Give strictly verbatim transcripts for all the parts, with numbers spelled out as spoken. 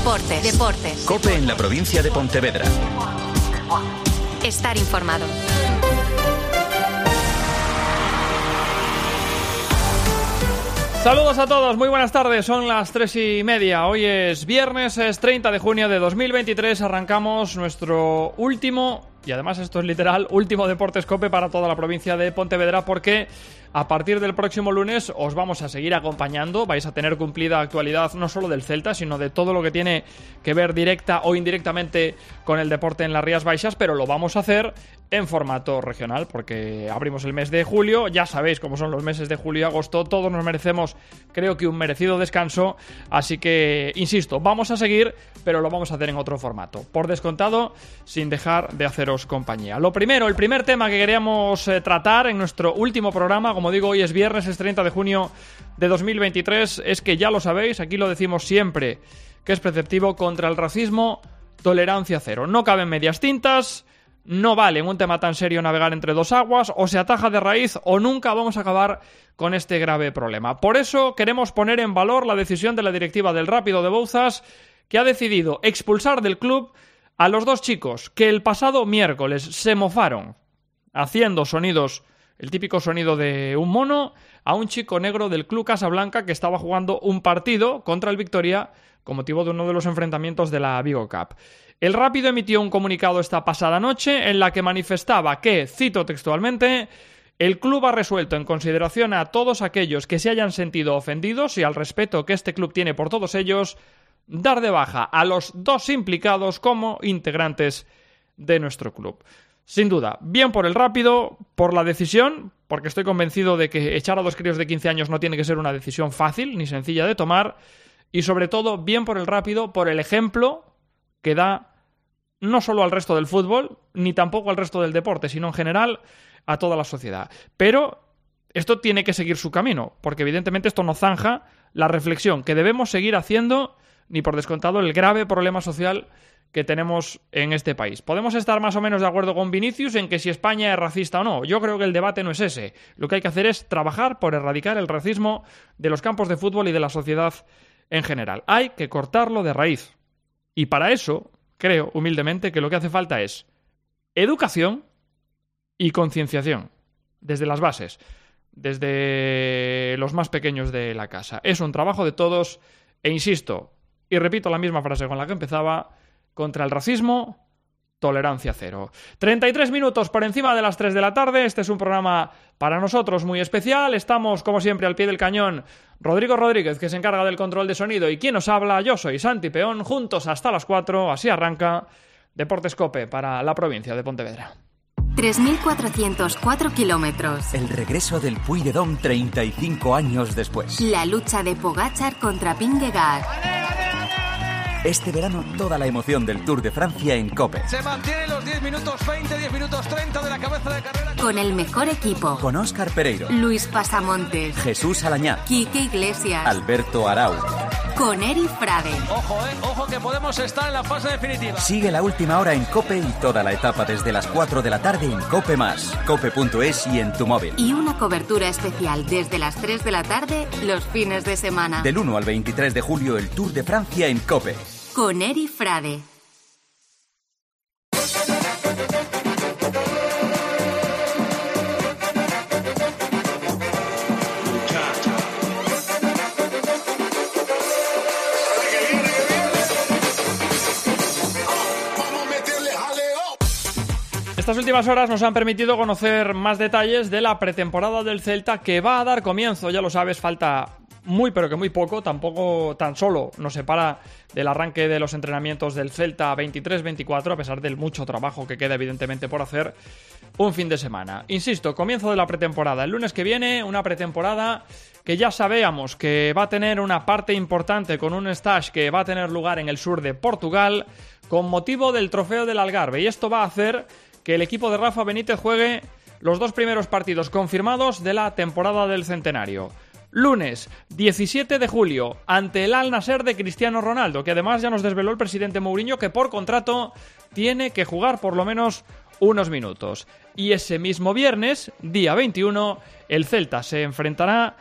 Deportes. Deportes. COPE en la provincia de Pontevedra. Estar informado. Saludos a todos, muy buenas tardes, son las tres y media, hoy es viernes, es treinta de junio de dos mil veintitrés, arrancamos nuestro último, y además esto es literal, último Deportes COPE para toda la provincia de Pontevedra, porque a partir del próximo lunes os vamos a seguir acompañando, vais a tener cumplida actualidad no solo del Celta, sino de todo lo que tiene que ver directa o indirectamente con el deporte en las Rías Baixas, pero lo vamos a hacer en formato regional, porque abrimos el mes de julio, ya sabéis cómo son los meses de julio y agosto, todos nos merecemos, creo que un merecido descanso, así que, insisto, vamos a seguir, pero lo vamos a hacer en otro formato, por descontado, sin dejar de haceros compañía. Lo primero, el primer tema que queríamos eh, tratar en nuestro último programa, como digo, hoy es viernes, es treinta de junio de dos mil veintitrés, es que ya lo sabéis, aquí lo decimos siempre, que es preceptivo: contra el racismo, tolerancia cero. No caben medias tintas. No vale en un tema tan serio navegar entre dos aguas, o se ataja de raíz o nunca vamos a acabar con este grave problema. Por eso queremos poner en valor la decisión de la directiva del Rápido de Bouzas, que ha decidido expulsar del club a los dos chicos que el pasado miércoles se mofaron haciendo sonidos, el típico sonido de un mono, a un chico negro del Club Casablanca que estaba jugando un partido contra el Victoria con motivo de uno de los enfrentamientos de la Vigo Cup. El Rápido emitió un comunicado esta pasada noche en la que manifestaba que, cito textualmente, el club ha resuelto, en consideración a todos aquellos que se hayan sentido ofendidos y al respeto que este club tiene por todos ellos, dar de baja a los dos implicados como integrantes de nuestro club. Sin duda, bien por el Rápido, por la decisión, porque estoy convencido de que echar a dos críos de quince años no tiene que ser una decisión fácil ni sencilla de tomar, y sobre todo, bien por el Rápido, por el ejemplo que da no solo al resto del fútbol, ni tampoco al resto del deporte, sino en general a toda la sociedad. Pero esto tiene que seguir su camino, porque evidentemente esto no zanja la reflexión que debemos seguir haciendo, ni por descontado el grave problema social que tenemos en este país. Podemos estar más o menos de acuerdo con Vinicius en que si España es racista o no. Yo creo que el debate no es ese. Lo que hay que hacer es trabajar por erradicar el racismo de los campos de fútbol y de la sociedad en general. Hay que cortarlo de raíz. Y para eso creo, humildemente, que lo que hace falta es educación y concienciación, desde las bases, desde los más pequeños de la casa. Es un trabajo de todos, e insisto, y repito la misma frase con la que empezaba: contra el racismo, tolerancia cero. treinta y tres minutos por encima de las tres de la tarde, este es un programa para nosotros muy especial, estamos como siempre al pie del cañón Rodrigo Rodríguez, que se encarga del control de sonido, y quien nos habla, yo soy Santi Peón, juntos hasta las cuatro, así arranca Deportes COPE para la provincia de Pontevedra. tres mil cuatrocientos cuatro kilómetros. El regreso del Puy de Dom treinta y cinco años después. La lucha de Pogačar contra Vingegaard. Este verano toda la emoción del Tour de Francia en COPE. Se mantienen los diez minutos veinte, diez minutos treinta de la cabeza de carrera. Con el mejor equipo. Con Óscar Pereiro, Luis Pasamontes, Jesús Alañá, Quique Iglesias, Alberto Arau. Con Eri Frade. Ojo, eh, ojo que podemos estar en la fase definitiva. Sigue la última hora en COPE y toda la etapa desde las cuatro de la tarde en COPE más, cope punto es y en tu móvil. Y una cobertura especial desde las tres de la tarde los fines de semana. Del uno al veintitrés de julio el Tour de Francia en COPE. Con Eri Frade. Estas últimas horas nos han permitido conocer más detalles de la pretemporada del Celta, que va a dar comienzo, ya lo sabes, falta muy pero que muy poco, tampoco tan solo nos separa del arranque de los entrenamientos del Celta veintitrés veinticuatro, a pesar del mucho trabajo que queda evidentemente por hacer, un fin de semana. Insisto, comienzo de la pretemporada. El lunes que viene, una pretemporada que ya sabíamos que va a tener una parte importante con un stage que va a tener lugar en el sur de Portugal con motivo del Trofeo del Algarve, y esto va a hacer que el equipo de Rafa Benítez juegue los dos primeros partidos confirmados de la temporada del centenario. Lunes, diecisiete de julio, ante el Al-Nassr de Cristiano Ronaldo, que además ya nos desveló el presidente Mourinho que por contrato tiene que jugar por lo menos unos minutos. Y ese mismo viernes, día veintiuno, el Celta se enfrentará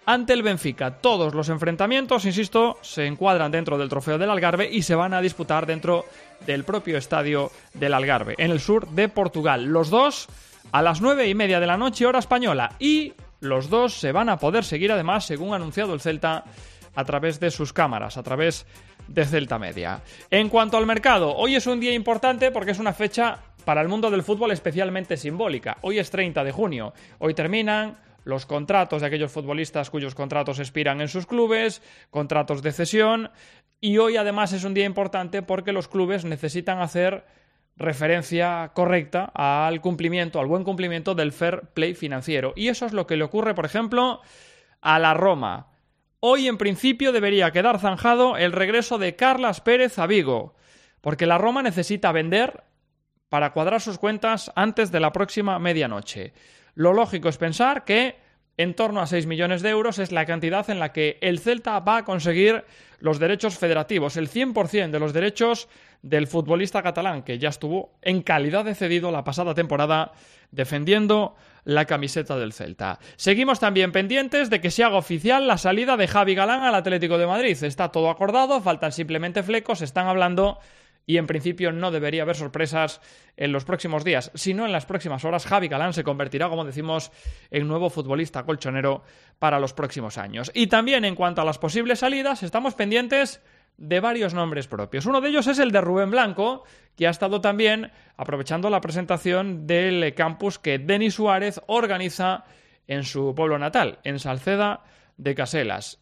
ante el Benfica. Todos los enfrentamientos, insisto, se encuadran dentro del Trofeo del Algarve y se van a disputar dentro del propio estadio del Algarve, en el sur de Portugal. Los dos a las nueve y media de la noche, hora española, y los dos se van a poder seguir además, según ha anunciado el Celta, a través de sus cámaras, a través de Celta Media. En cuanto al mercado, hoy es un día importante porque es una fecha para el mundo del fútbol especialmente simbólica. Hoy es treinta de junio, hoy terminan los contratos de aquellos futbolistas cuyos contratos expiran en sus clubes, contratos de cesión, y hoy además es un día importante porque los clubes necesitan hacer referencia correcta al cumplimiento, al buen cumplimiento del fair play financiero. Y eso es lo que le ocurre, por ejemplo, a la Roma. Hoy, en principio, debería quedar zanjado el regreso de Carlas Pérez a Vigo, porque la Roma necesita vender para cuadrar sus cuentas antes de la próxima medianoche. Lo lógico es pensar que en torno a seis millones de euros es la cantidad en la que el Celta va a conseguir los derechos federativos, el cien por ciento de los derechos del futbolista catalán, que ya estuvo en calidad de cedido la pasada temporada defendiendo la camiseta del Celta. Seguimos también pendientes de que se haga oficial la salida de Javi Galán al Atlético de Madrid. Está todo acordado, faltan simplemente flecos, están hablando y en principio no debería haber sorpresas en los próximos días, sino en las próximas horas. Javi Galán se convertirá, como decimos, en nuevo futbolista colchonero para los próximos años. Y también en cuanto a las posibles salidas, estamos pendientes de varios nombres propios. Uno de ellos es el de Rubén Blanco, que ha estado también aprovechando la presentación del campus que Denis Suárez organiza en su pueblo natal, en Salceda de Caselas.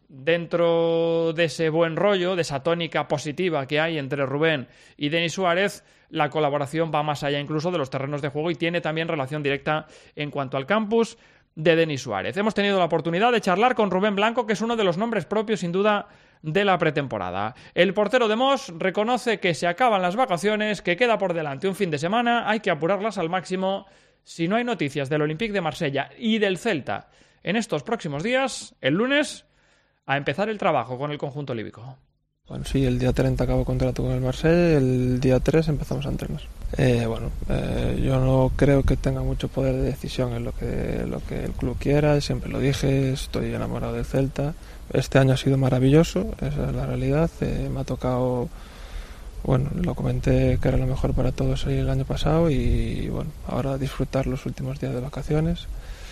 Dentro de ese buen rollo, de esa tónica positiva que hay entre Rubén y Denis Suárez, la colaboración va más allá incluso de los terrenos de juego y tiene también relación directa en cuanto al campus de Denis Suárez. Hemos tenido la oportunidad de charlar con Rubén Blanco, que es uno de los nombres propios, sin duda, de la pretemporada. El portero de Mos reconoce que se acaban las vacaciones, que queda por delante un fin de semana, hay que apurarlas al máximo. Si no hay noticias del Olympique de Marsella y del Celta en estos próximos días, el lunes, a empezar el trabajo con el conjunto líbico. Bueno, sí, el día treinta acabo contrato con el Marsella, el día tres empezamos a entrenar. Eh, bueno, eh, yo no creo que tenga mucho poder de decisión en lo que, lo que el club quiera, siempre lo dije, estoy enamorado del Celta. Este año ha sido maravilloso, esa es la realidad, eh, me ha tocado, bueno, lo comenté que era lo mejor para todos el año pasado y bueno, ahora disfrutar los últimos días de vacaciones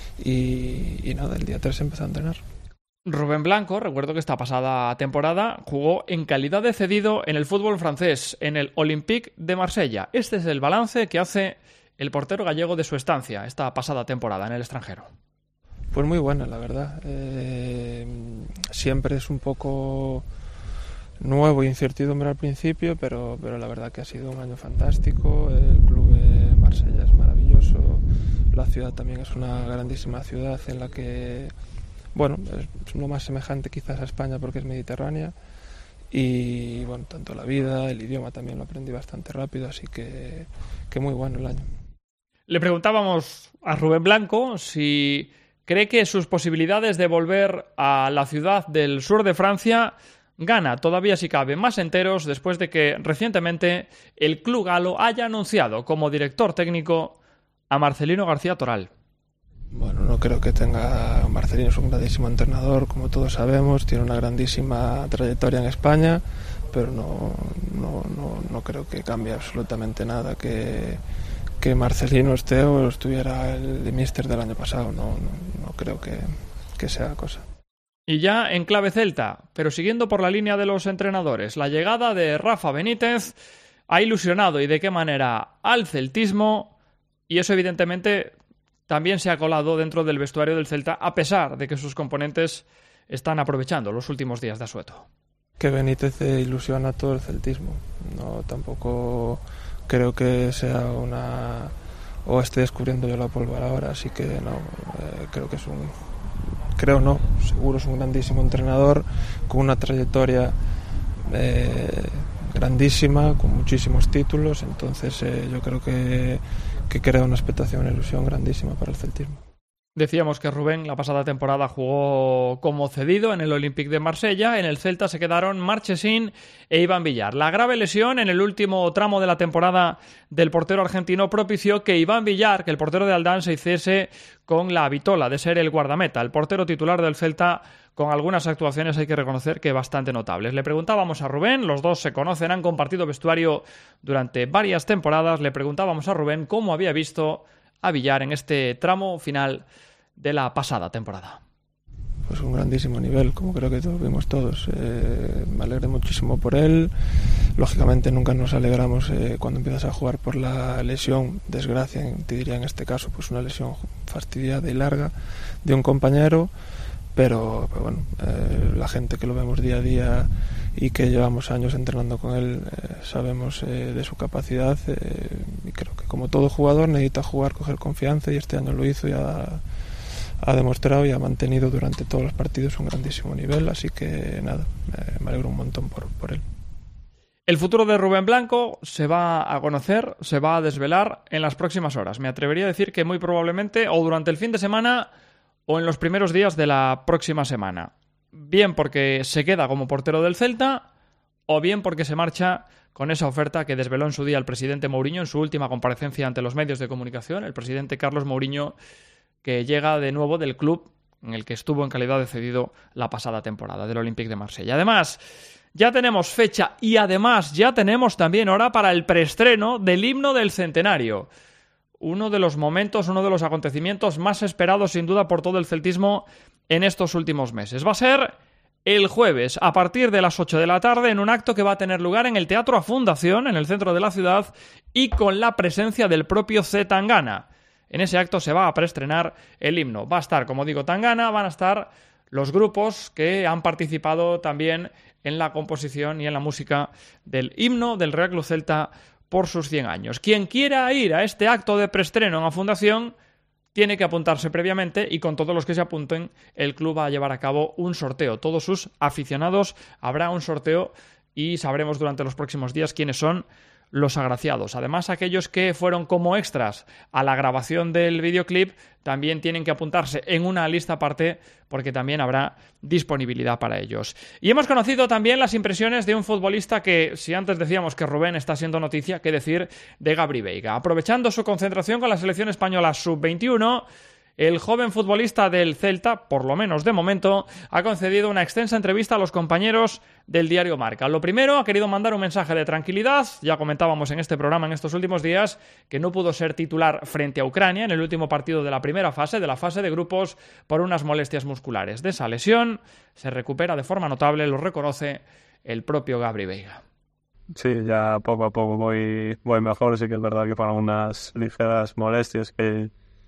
y, y nada, el día tres empecé a entrenar. Rubén Blanco, recuerdo que esta pasada temporada jugó en calidad de cedido en el fútbol francés, en el Olympique de Marsella. Este es el balance que hace el portero gallego de su estancia esta pasada temporada en el extranjero. Pues muy buena, la verdad. Eh, siempre es un poco nuevo e incertidumbre al principio, pero, pero la verdad que ha sido un año fantástico. El club de Marsella es maravilloso. La ciudad también es una grandísima ciudad en la que, bueno, es lo más semejante quizás a España porque es mediterránea. Y bueno, tanto la vida, el idioma también lo aprendí bastante rápido, así que, que muy bueno el año. Le preguntábamos a Rubén Blanco si cree que sus posibilidades de volver a la ciudad del sur de Francia gana, todavía si cabe, más enteros después de que recientemente el club galo haya anunciado como director técnico a Marcelino García Toral. Bueno, no creo que tenga... Marcelino es un grandísimo entrenador, como todos sabemos, tiene una grandísima trayectoria en España, pero no, no, no, no creo que cambie absolutamente nada que, que Marcelino esté o estuviera el míster del año pasado. No, no, no creo que, que sea cosa. Y ya en clave celta, pero siguiendo por la línea de los entrenadores, la llegada de Rafa Benítez ha ilusionado, y de qué manera, al celtismo, y eso evidentemente también se ha colado dentro del vestuario del Celta, a pesar de que sus componentes están aprovechando los últimos días de asueto. Que Benítez ilusiona a todo el celtismo. No, tampoco creo que sea una... o esté descubriendo yo la pólvora ahora, así que no, eh, creo que es un... creo no, seguro es un grandísimo entrenador, con una trayectoria eh, grandísima, con muchísimos títulos, entonces eh, yo creo que que crea una expectación, una ilusión grandísima para el celtismo. Decíamos que Rubén la pasada temporada jugó como cedido en el Olympique de Marsella. En el Celta se quedaron Marchesín e Iván Villar. La grave lesión en el último tramo de la temporada del portero argentino propició que Iván Villar, que el portero de Aldán, se hiciese con la vitola de ser el guardameta. El portero titular del Celta con algunas actuaciones, hay que reconocer que bastante notables. Le preguntábamos a Rubén, los dos se conocen, han compartido vestuario durante varias temporadas, le preguntábamos a Rubén cómo había visto a Villar en este tramo final de la pasada temporada. Pues un grandísimo nivel, como creo que todos vimos todos. Eh, me alegré muchísimo por él. Lógicamente nunca nos alegramos eh, cuando empiezas a jugar por la lesión, desgracia, te diría en este caso, pues una lesión fastidiada y larga de un compañero, pero, pero bueno, eh, la gente que lo vemos día a día y que llevamos años entrenando con él, eh, sabemos eh, de su capacidad, eh, y creo que como todo jugador necesita jugar, coger confianza, y este año lo hizo y ha, ha demostrado y ha mantenido durante todos los partidos un grandísimo nivel, así que nada, eh, me alegro un montón por, por él. El futuro de Rubén Blanco se va a conocer, se va a desvelar en las próximas horas. Me atrevería a decir que muy probablemente o durante el fin de semana o en los primeros días de la próxima semana. Bien porque se queda como portero del Celta o bien porque se marcha con esa oferta que desveló en su día el presidente Mourinho en su última comparecencia ante los medios de comunicación. El presidente Carlos Mourinho, que llega de nuevo del club en el que estuvo en calidad de cedido la pasada temporada, del Olympique de Marsella. Además, ya tenemos fecha y además ya tenemos también hora para el preestreno del himno del centenario. Uno de los momentos, uno de los acontecimientos más esperados sin duda por todo el celtismo en estos últimos meses. Va a ser el jueves a partir de las ocho de la tarde en un acto que va a tener lugar en el Teatro A Fundación, en el centro de la ciudad, y con la presencia del propio C. Tangana. En ese acto se va a preestrenar el himno. Va a estar, como digo, Tangana, van a estar los grupos que han participado también en la composición y en la música del himno del Real Club Celta por sus cien años. Quien quiera ir a este acto de preestreno en la Fundación tiene que apuntarse previamente, y con todos los que se apunten el club va a llevar a cabo un sorteo. Todos sus aficionados habrá un sorteo y sabremos durante los próximos días quiénes son los agraciados. Además, aquellos que fueron como extras a la grabación del videoclip también tienen que apuntarse en una lista aparte, porque también habrá disponibilidad para ellos. Y hemos conocido también las impresiones de un futbolista que, si antes decíamos que Rubén está siendo noticia, qué decir de Gabri Veiga. Aprovechando su concentración con la selección española sub veintiuno, el joven futbolista del Celta, por lo menos de momento, ha concedido una extensa entrevista a los compañeros del diario Marca. Lo primero, ha querido mandar un mensaje de tranquilidad. Ya comentábamos en este programa en estos últimos días que no pudo ser titular frente a Ucrania en el último partido de la primera fase, de la fase de grupos, por unas molestias musculares. De esa lesión se recupera de forma notable, lo reconoce el propio Gabri Veiga. Sí, ya poco a poco voy, voy mejor. Sí que es verdad que fueron unas ligeras molestias que...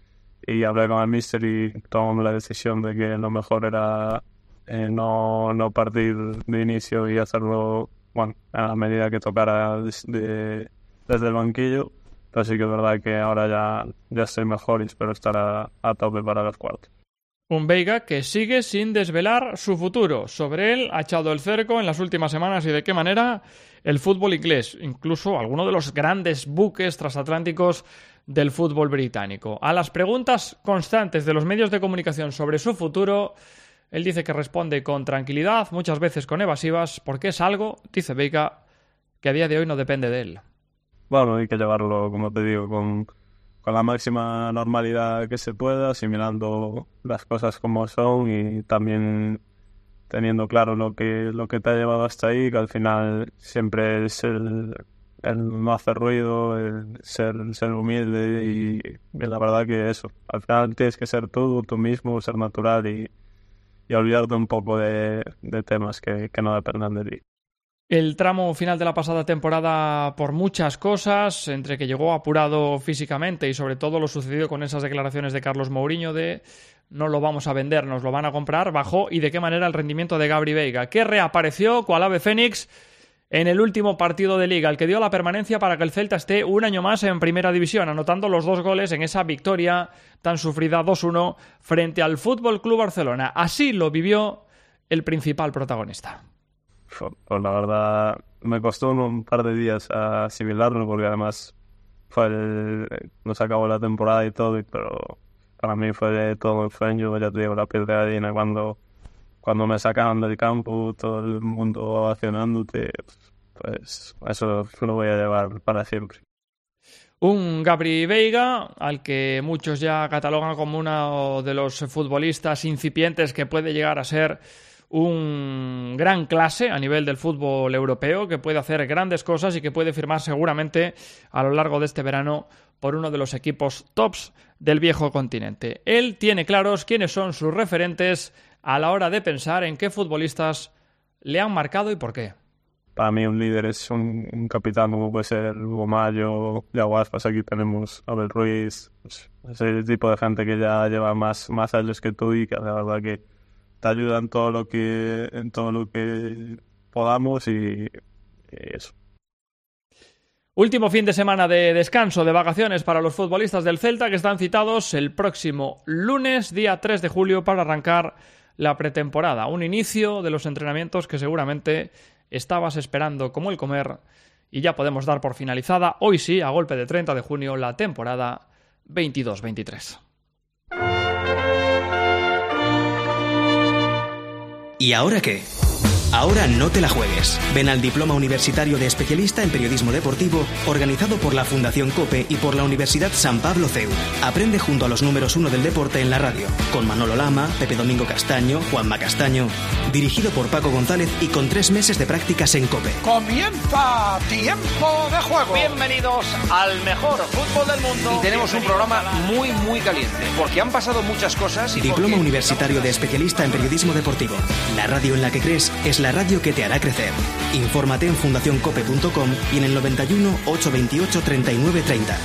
Y hablé con el míster y tomamos la decisión de que lo mejor era eh, no, no partir de inicio y hacerlo, bueno, a la medida que tocara de, desde el banquillo. Pero sí que es verdad que ahora ya, ya estoy mejor y espero estar a, a tope para los cuartos. Un Veiga que sigue sin desvelar su futuro. Sobre él ha echado el cerco en las últimas semanas, y de qué manera el fútbol inglés, incluso alguno de los grandes buques transatlánticos del fútbol británico. A las preguntas constantes de los medios de comunicación sobre su futuro, él dice que responde con tranquilidad, muchas veces con evasivas, porque es algo, dice Veiga, que a día de hoy no depende de él. Bueno, hay que llevarlo, como te digo, con, con la máxima normalidad que se pueda, asimilando las cosas como son y también teniendo claro lo que, lo que te ha llevado hasta ahí, que al final siempre es el... el no hacer ruido, el ser, ser humilde y, y la verdad que eso, al final tienes que ser tú, tú mismo, ser natural y, y olvidarte un poco de, de temas que, que no dependan de ti. El tramo final de la pasada temporada, por muchas cosas, entre que llegó apurado físicamente y sobre todo lo sucedido con esas declaraciones de Carlos Mourinho de no lo vamos a vender, nos lo van a comprar, bajó, y de qué manera el rendimiento de Gabri Veiga, que reapareció cual ave fénix en el último partido de Liga, el que dio la permanencia para que el Celta esté un año más en Primera División, anotando los dos goles en esa victoria tan sufrida dos uno frente al F C Barcelona. Así lo vivió el principal protagonista. Pues la verdad me costó un par de días asimilarlo, porque además fue el, nos acabó la temporada y todo, pero para mí fue todo un sueño. Ya te digo, la piel de gallina cuando... Cuando me sacaban del campo, todo el mundo ovacionándote, pues eso lo voy a llevar para siempre. Un Gabri Veiga, al que muchos ya catalogan como uno de los futbolistas incipientes que puede llegar a ser un gran clase a nivel del fútbol europeo, que puede hacer grandes cosas y que puede firmar seguramente a lo largo de este verano por uno de los equipos tops del viejo continente. Él tiene claros quiénes son sus referentes a la hora de pensar en qué futbolistas le han marcado y por qué. Para mí un líder es un, un capitán como puede ser Hugo Mayo, Yago Aspas, aquí tenemos Abel Ruiz, pues, ese tipo de gente que ya lleva más, más años que tú y que la verdad que te ayuda en todo lo que, en todo lo que podamos y, y eso. Último fin de semana de descanso, de vacaciones para los futbolistas del Celta, que están citados el próximo lunes, día tres de julio, para arrancar la pretemporada. Un inicio de los entrenamientos que seguramente estabas esperando como el comer, y ya podemos dar por finalizada, hoy sí, a golpe de treinta de junio, la temporada veintidós veintitrés. ¿Y ahora qué? Ahora no te la juegues. Ven al Diploma Universitario de Especialista en Periodismo Deportivo, organizado por la Fundación COPE y por la Universidad San Pablo C E U. Aprende junto a los números uno del deporte en la radio, con Manolo Lama, Pepe Domingo Castaño, Juanma Castaño. Dirigido por Paco González y con tres meses de prácticas en COPE. Comienza Tiempo de Juego. Bienvenidos al mejor fútbol del mundo. Y tenemos un programa muy, muy caliente, porque han pasado muchas cosas. Y Diploma porque... Universitario de Especialista en Periodismo Deportivo. La radio en la que crees es la radio que te hará crecer. Infórmate en fundación cope punto com y en el noventa y uno, ochocientos veintiocho, treinta y nueve treinta.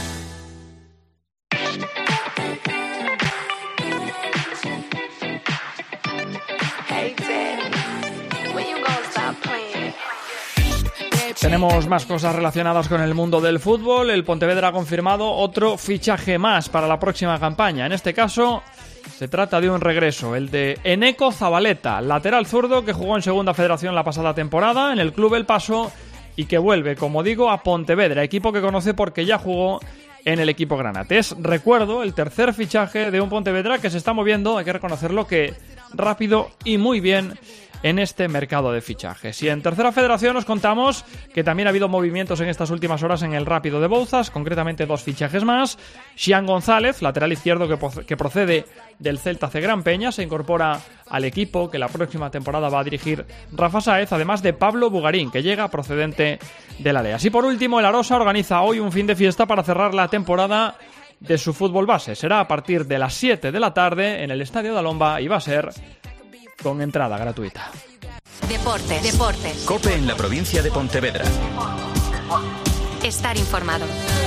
Tenemos más cosas relacionadas con el mundo del fútbol. El Pontevedra ha confirmado otro fichaje más para la próxima campaña. En este caso, se trata de un regreso, el de Eneco Zabaleta, lateral zurdo que jugó en Segunda Federación la pasada temporada en el Club El Paso y que vuelve, como digo, a Pontevedra, equipo que conoce porque ya jugó en el equipo granate. Es, recuerdo, el tercer fichaje de un Pontevedra que se está moviendo, hay que reconocerlo, que rápido y muy bien en este mercado de fichajes. Y en Tercera Federación os contamos que también ha habido movimientos en estas últimas horas en el Rápido de Bouzas, concretamente dos fichajes más. Xian González, lateral izquierdo que, que procede del Celta C Gran Peña, se incorpora al equipo que la próxima temporada va a dirigir Rafa Sáez, además de Pablo Bugarín, que llega procedente de la Leas. Y por último, el Arosa organiza hoy un fin de fiesta para cerrar la temporada de su fútbol base. Será a partir de las siete de la tarde en el Estadio de Alomba y va a ser con entrada gratuita. Deportes, deportes. COPE en la provincia de Pontevedra. Estar informado.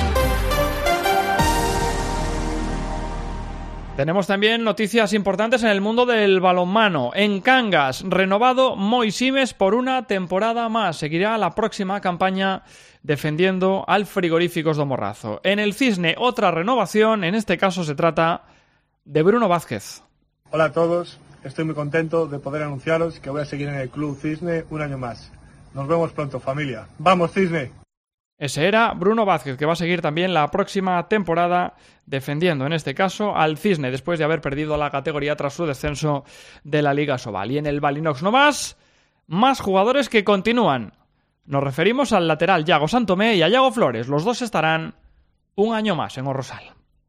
Tenemos también noticias importantes en el mundo del balonmano. En Cangas, renovado Moi Simes por una temporada más. Seguirá la próxima campaña defendiendo al Frigoríficos do Morrazo. En el Cisne, otra renovación. En este caso se trata de Bruno Vázquez. Hola a todos. Estoy muy contento de poder anunciaros que voy a seguir en el Club Cisne un año más. Nos vemos pronto, familia. ¡Vamos, Cisne! Ese era Bruno Vázquez, que va a seguir también la próxima temporada defendiendo, en este caso, al Cisne, después de haber perdido la categoría tras su descenso de la Liga Sobal. Y en el Balinox no más, más jugadores que continúan. Nos referimos al lateral Yago Santomé y a Yago Flores. Los dos estarán un año más en Orrosal.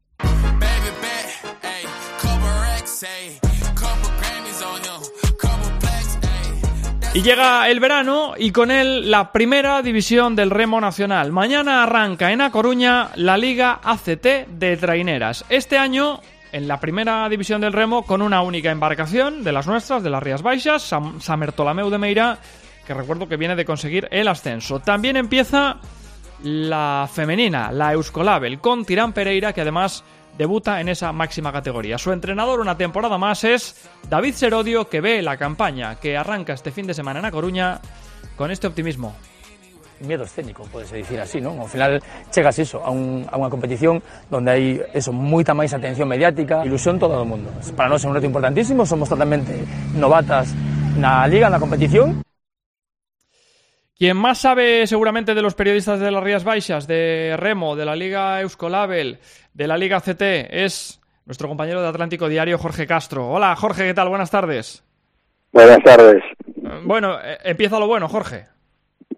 Y llega el verano y con él la primera división del remo nacional. Mañana arranca en A Coruña la Liga A C T de traineras. Este año en la primera división del remo con una única embarcación de las nuestras, de las Rías Baixas, San, San Bertolameu de Meira, que recuerdo que viene de conseguir el ascenso. También empieza la femenina, la Euskolabel, con Tirán Pereira, que además debuta en esa máxima categoría. Su entrenador una temporada más es David Serodio, que ve la campaña que arranca este fin de semana en A Coruña con este optimismo. Miedo escénico, podese dicir así, non? Ao final chegas iso, a, un, a unha competición onde hai eso, moita máis atención mediática, ilusión todo o mundo. Para nós é un reto importantísimo, somos totalmente novatas na liga, na competición. Quien más sabe seguramente de los periodistas de las Rías Baixas, de Remo, de la Liga Euskolabel, de la Liga C T, es nuestro compañero de Atlántico Diario, Jorge Castro. Hola, Jorge, ¿qué tal? Buenas tardes. Buenas tardes. Bueno, eh, empieza lo bueno, Jorge. Sí,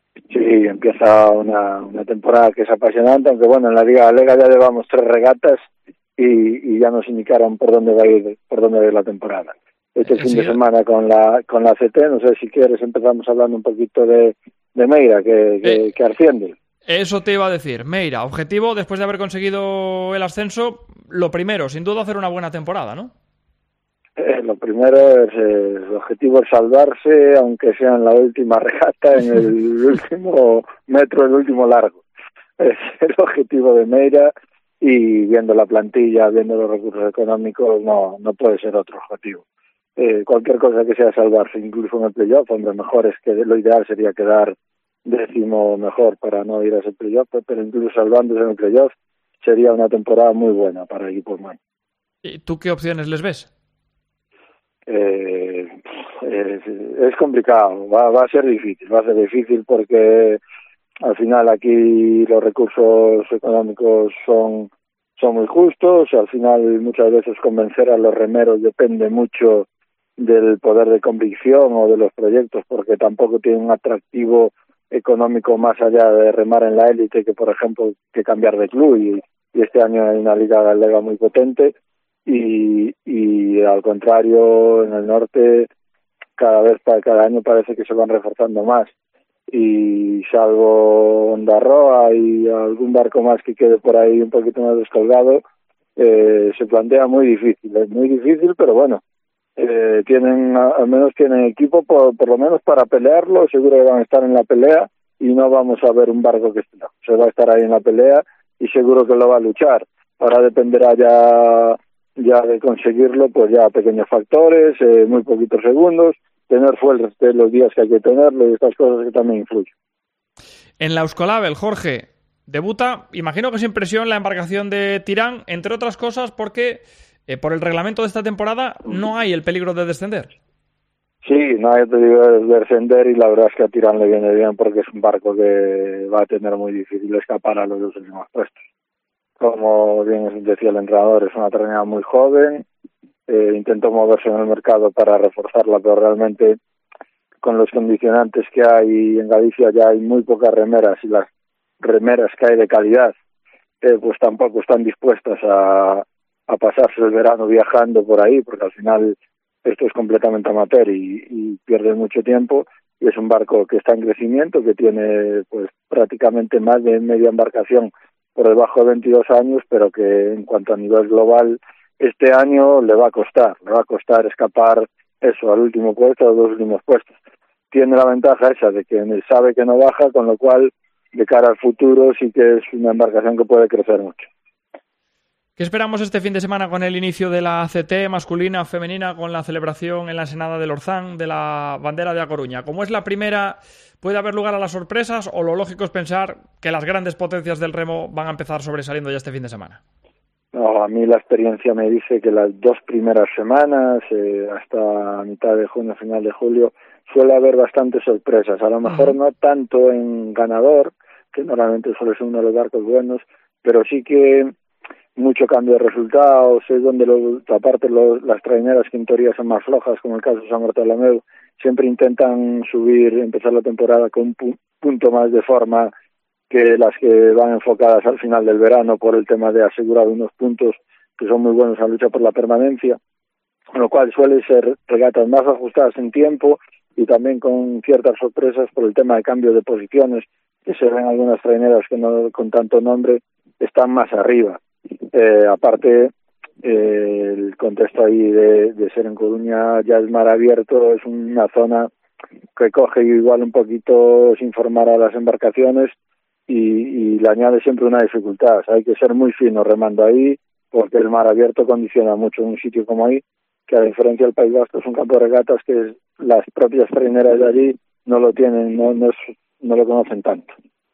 Sí, empieza una, una temporada que es apasionante, aunque bueno, en la Liga Galega ya llevamos tres regatas y, y ya nos indicaron por dónde va a ir, por dónde va a ir la temporada. Este fin sí. de semana con la con la C T, no sé si quieres empezamos hablando un poquito de, de Meira, que, que, eh, que asciende. Eso te iba a decir. Meira, objetivo, después de haber conseguido el ascenso, lo primero, sin duda, hacer una buena temporada, ¿no? Eh, lo primero es, eh, el objetivo es salvarse, aunque sea en la última regata, en el último metro, el último largo. Es el objetivo de Meira, y viendo la plantilla, viendo los recursos económicos, no no puede ser otro objetivo. Eh, cualquier cosa que sea salvarse, incluso en el playoff, hombre, mejor es que lo ideal sería quedar décimo mejor para no ir a ese playoff, pero incluso salvándose en el playoff sería una temporada muy buena para el equipo humano. ¿Y tú qué opciones les ves? Eh, es, es complicado, va, va a ser difícil, va a ser difícil porque al final aquí los recursos económicos son son muy justos, al final muchas veces convencer a los remeros depende mucho del poder de convicción o de los proyectos, porque tampoco tiene un atractivo económico más allá de remar en la élite que, por ejemplo, que cambiar de club, y, y este año hay una liga galega muy potente. Y, y al contrario, en el norte cada vez, cada año parece que se van reforzando más, y salvo Ondarroa y algún barco más que quede por ahí un poquito más descolgado, eh, se plantea muy difícil, es muy difícil, pero bueno, eh, tienen al menos tienen equipo por, por lo menos para pelearlo, seguro que van a estar en la pelea y no vamos a ver un barco que no, se va a estar ahí en la pelea y seguro que lo va a luchar. Ahora dependerá ya ya de conseguirlo, pues ya pequeños factores, eh, muy poquitos segundos, tener fuerte los días que hay que tenerlo y estas cosas que también influyen. En la Euskolabel, Jorge, debuta, imagino que sin presión, la embarcación de Tirán, entre otras cosas porque eh, por el reglamento de esta temporada no hay el peligro de descender. Sí, no hay el peligro de descender, y la verdad es que a Tirán le viene bien porque es un barco que va a tener muy difícil escapar a los dos últimos puestos. Como bien decía el entrenador, es una trainera muy joven, eh, intentó moverse en el mercado para reforzarla, pero realmente con los condicionantes que hay en Galicia ya hay muy pocas remeras, y las remeras que hay de calidad eh, pues tampoco están dispuestas a, a pasarse el verano viajando por ahí, porque al final esto es completamente amateur y, y pierde mucho tiempo, y es un barco que está en crecimiento, que tiene pues prácticamente más de media embarcación por debajo de veintidós años, pero que en cuanto a nivel global este año le va a costar, le va a costar escapar eso al último puesto, a los dos últimos puestos. Tiene la ventaja esa de que sabe que no baja, con lo cual de cara al futuro sí que es una embarcación que puede crecer mucho. ¿Qué esperamos este fin de semana con el inicio de la C T masculina o femenina, con la celebración en la Ensenada del Orzán de la bandera de A Coruña? Como es la primera, ¿puede haber lugar a las sorpresas o lo lógico es pensar que las grandes potencias del remo van a empezar sobresaliendo ya este fin de semana? No, a mí la experiencia me dice que las dos primeras semanas, eh, hasta mitad de junio, final de julio, suele haber bastantes sorpresas. A lo mejor uh-huh. no tanto en ganador, que normalmente suele ser uno de los barcos buenos, pero sí que mucho cambio de resultados, es donde los, aparte los, las traineras que en teoría son más flojas, como el caso de San Bartolomeu, siempre intentan subir, empezar la temporada con un pu- punto más de forma que las que van enfocadas al final del verano, por el tema de asegurar unos puntos que son muy buenos a la lucha por la permanencia, con lo cual suelen ser regatas más ajustadas en tiempo y también con ciertas sorpresas por el tema de cambio de posiciones, que se ven algunas traineras que no con tanto nombre están más arriba. Eh, aparte, eh, el contexto ahí de, de ser en Coruña, ya es mar abierto, es una zona que coge igual un poquito sin formar a las embarcaciones y, y le añade siempre una dificultad. O sea, hay que ser muy fino remando ahí, porque el mar abierto condiciona mucho en un sitio como ahí, que a diferencia del País Vasco es un campo de regatas que las propias traineras de allí no lo tienen, no, no, es, no lo conocen tanto.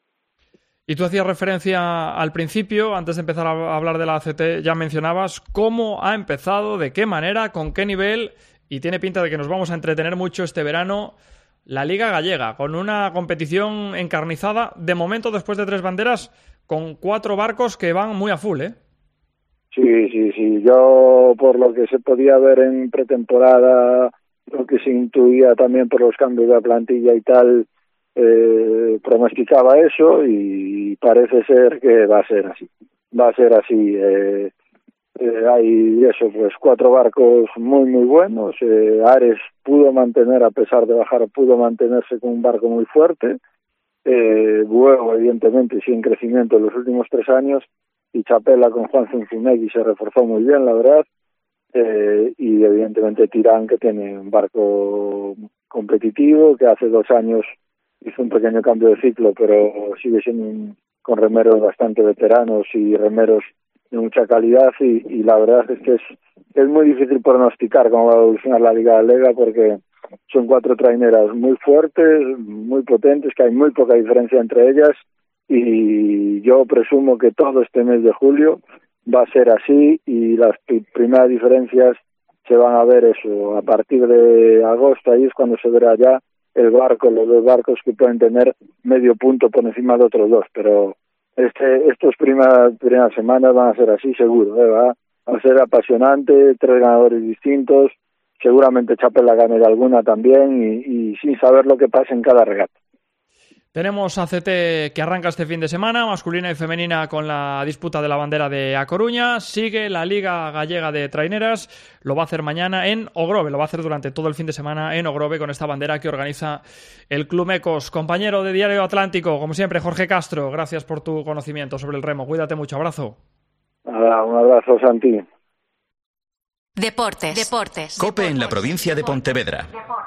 Y tú hacías referencia al principio, antes de empezar a hablar de la A C T, ya mencionabas cómo ha empezado, de qué manera, con qué nivel, y tiene pinta de que nos vamos a entretener mucho este verano, la Liga Gallega, con una competición encarnizada, de momento después de tres banderas, con cuatro barcos que van muy a full, ¿eh? Sí, sí, sí. Yo, por lo que se podía ver en pretemporada, lo que se intuía también por los cambios de la plantilla y tal, eh, pronosticaba eso y parece ser que va a ser así. Va a ser así. Eh, eh, hay eso, pues cuatro barcos muy, muy buenos. Eh, Ares pudo mantener, a pesar de bajar, pudo mantenerse con un barco muy fuerte. Eh, Buego, evidentemente, sí en crecimiento en los últimos tres años. Y Chapela con Juan Zunzunegui se reforzó muy bien, la verdad. Eh, y evidentemente Tirán, que tiene un barco competitivo, que hace dos años hizo un pequeño cambio de ciclo, pero sigue siendo un, con remeros bastante veteranos y remeros de mucha calidad, y, y la verdad es que es, es muy difícil pronosticar cómo va a evolucionar la Liga Galega, porque son cuatro traineras muy fuertes, muy potentes, que hay muy poca diferencia entre ellas, y yo presumo que todo este mes de julio va a ser así, y las primeras diferencias se van a ver eso a partir de agosto. Ahí es cuando se verá ya el barco, los dos barcos que pueden tener medio punto por encima de otros dos, pero este estos primeras primeras semanas van a ser así seguro, ¿eh? Va a ser apasionante, tres ganadores distintos, seguramente Chapela gane de alguna también, y, y sin saber lo que pase en cada regata. Tenemos A C T que arranca este fin de semana, masculina y femenina, con la disputa de la bandera de A Coruña. Sigue la Liga Gallega de Traineras, lo va a hacer mañana en Ogrove, lo va a hacer durante todo el fin de semana en Ogrove con esta bandera que organiza el Club Mecos. Compañero de Diario Atlántico, como siempre, Jorge Castro, gracias por tu conocimiento sobre el remo. Cuídate mucho, abrazo. Nada, un abrazo, Santi. Deportes. Deportes. COPE en la provincia de Pontevedra.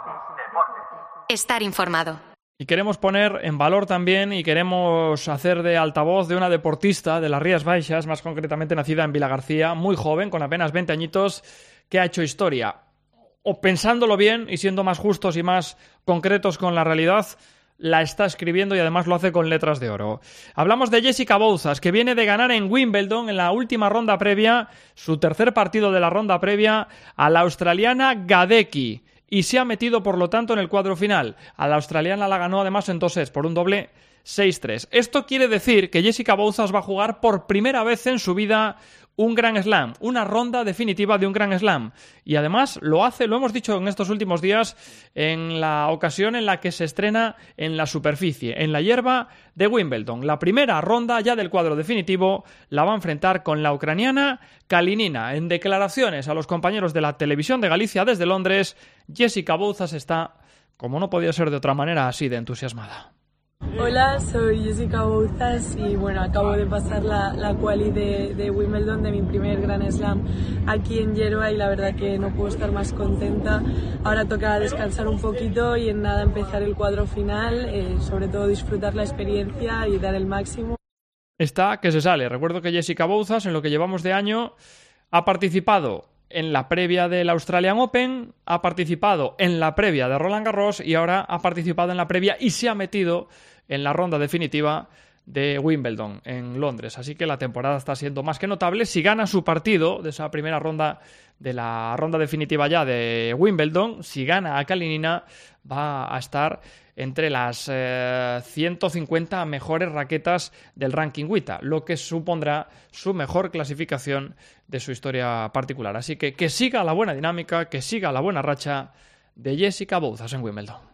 Estar informado. Y queremos poner en valor también y queremos hacer de altavoz de una deportista de las Rías Baixas, más concretamente nacida en Vilagarcía, muy joven, con apenas veinte añitos, que ha hecho historia. O pensándolo bien y siendo más justos y más concretos con la realidad, la está escribiendo y además lo hace con letras de oro. Hablamos de Jessica Bouzas, que viene de ganar en Wimbledon en la última ronda previa, su tercer partido de la ronda previa, a la australiana Gadecki. Y se ha metido, por lo tanto, en el cuadro final. A la australiana la ganó además en dos sets por un doble seis tres. Esto quiere decir que Jessica Bouzas va a jugar por primera vez en su vida un Grand Slam, una ronda definitiva de un Grand Slam. Y además lo hace, lo hemos dicho en estos últimos días, en la ocasión en la que se estrena en la superficie, en la hierba de Wimbledon. La primera ronda ya del cuadro definitivo la va a enfrentar con la ucraniana Kalinina. En declaraciones a los compañeros de la televisión de Galicia desde Londres, Jessica Bouzas está, como no podía ser de otra manera, así de entusiasmada. Hola, soy Jessica Bouzas y bueno, acabo de pasar la, la quali de, de Wimbledon, de mi primer Grand Slam aquí en Yerba, y la verdad que no puedo estar más contenta. Ahora toca descansar un poquito y en nada empezar el cuadro final, eh, sobre todo disfrutar la experiencia y dar el máximo. Está que se sale. Recuerdo que Jessica Bouzas, en lo que llevamos de año, ha participado en la previa del Australian Open, ha participado en la previa de Roland Garros y ahora ha participado en la previa y se ha metido en la ronda definitiva de Wimbledon en Londres. Así que la temporada está siendo más que notable. Si gana su partido de esa primera ronda, de la ronda definitiva ya de Wimbledon, si gana a Kalinina, va a estar entre las eh, ciento cincuenta mejores raquetas del ranking W I T A, lo que supondrá su mejor clasificación de su historia particular. Así que que siga la buena dinámica, que siga la buena racha de Jessica Bouzas en Wimbledon.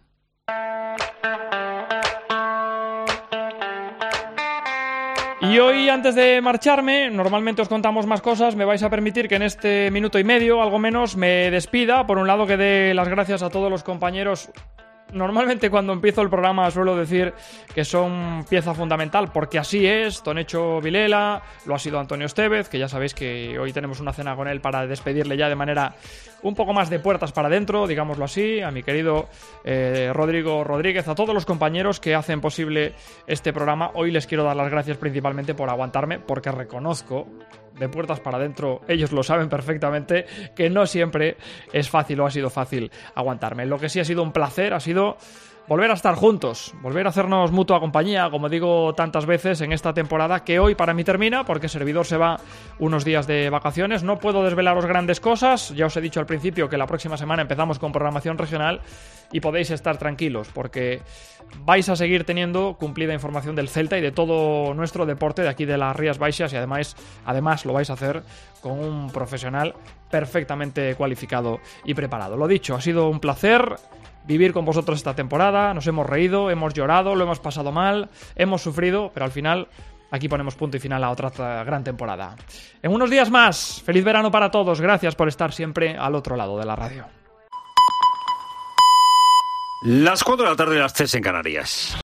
Y hoy, antes de marcharme, normalmente os contamos más cosas, me vais a permitir que en este minuto y medio, algo menos, me despida. Por un lado, que dé las gracias a todos los compañeros. Normalmente cuando empiezo el programa suelo decir que son pieza fundamental, porque así es. Tonecho Vilela, lo ha sido Antonio Estevez, que ya sabéis que hoy tenemos una cena con él para despedirle ya de manera un poco más de puertas para adentro, digámoslo así. A mi querido eh, Rodrigo Rodríguez, a todos los compañeros que hacen posible este programa. Hoy les quiero dar las gracias principalmente por aguantarme, porque reconozco, de puertas para adentro, ellos lo saben perfectamente, que no siempre es fácil o ha sido fácil aguantarme. Lo que sí ha sido un placer ha sido volver a estar juntos, volver a hacernos mutua compañía, como digo tantas veces en esta temporada, que hoy para mí termina, porque Servidor se va unos días de vacaciones. No puedo desvelaros grandes cosas, ya os he dicho al principio que la próxima semana empezamos con programación regional y podéis estar tranquilos, porque vais a seguir teniendo cumplida información del Celta y de todo nuestro deporte de aquí de las Rías Baixas, y además, además lo vais a hacer con un profesional perfectamente cualificado y preparado. Lo dicho, ha sido un placer. vivir con vosotros esta temporada. Nos hemos reído, hemos llorado, lo hemos pasado mal, hemos sufrido, pero al final aquí ponemos punto y final a otra gran temporada. En unos días más, feliz verano para todos. Gracias por estar siempre al otro lado de la radio. Las cuatro de la tarde y las tres en Canarias.